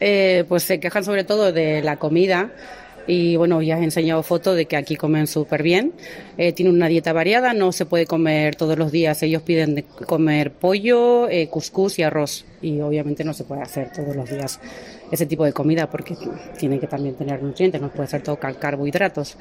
Pues se quejan sobre todo de la comida y bueno, ya he enseñado fotos de que aquí comen súper bien. Tienen una dieta variada, no se puede comer todos los días. Ellos piden de comer pollo, cuscús y arroz y obviamente no se puede hacer todos los días ese tipo de comida porque tiene que también tener nutrientes, no puede ser todo carbohidratos.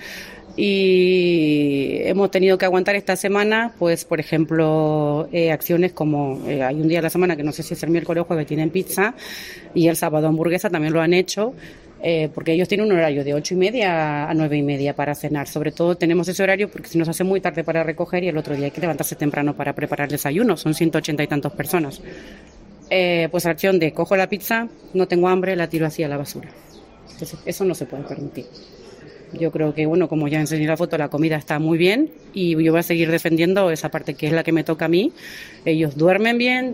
Y hemos tenido que aguantar esta semana, pues por ejemplo, acciones como hay un día a la semana que no sé si es el miércoles o jueves, tienen pizza y el sábado hamburguesa también lo han hecho. Porque ellos tienen un horario de 8:30 a 9:30 para cenar. Sobre todo tenemos ese horario porque se nos hace muy tarde para recoger y el otro día hay que levantarse temprano para preparar el desayuno. Son 180 y tantas personas. Pues la acción de cojo la pizza, no tengo hambre, la tiro hacia la basura. Entonces, eso no se puede permitir. Yo creo que, bueno, como ya enseñé la foto, la comida está muy bien y yo voy a seguir defendiendo esa parte que es la que me toca a mí. Ellos duermen bien,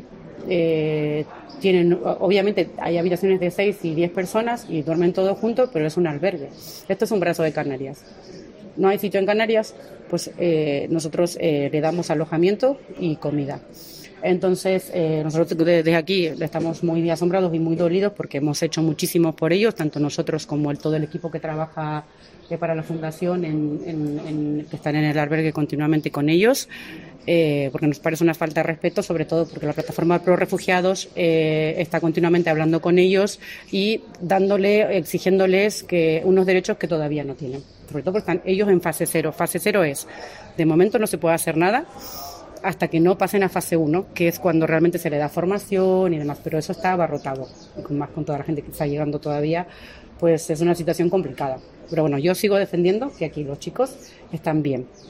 obviamente hay habitaciones de 6 y 10 personas y duermen todos juntos, pero es un albergue. Esto es un brazo de Canarias. No hay sitio en Canarias, pues nosotros le damos alojamiento y comida. Entonces, nosotros desde aquí estamos muy asombrados y muy dolidos porque hemos hecho muchísimo por ellos, tanto nosotros como todo el equipo que trabaja para la fundación, que están en el albergue continuamente con ellos, porque nos parece una falta de respeto, sobre todo porque la plataforma Pro Refugiados está continuamente hablando con ellos y exigiéndoles unos derechos que todavía no tienen. Sobre todo porque están ellos en fase cero. Fase cero es, de momento no se puede hacer nada hasta que no pasen a fase 1, que es cuando realmente se le da formación y demás, pero eso está abarrotado, y más con toda la gente que está llegando todavía, pues es una situación complicada. Pero bueno, yo sigo defendiendo que aquí los chicos están bien.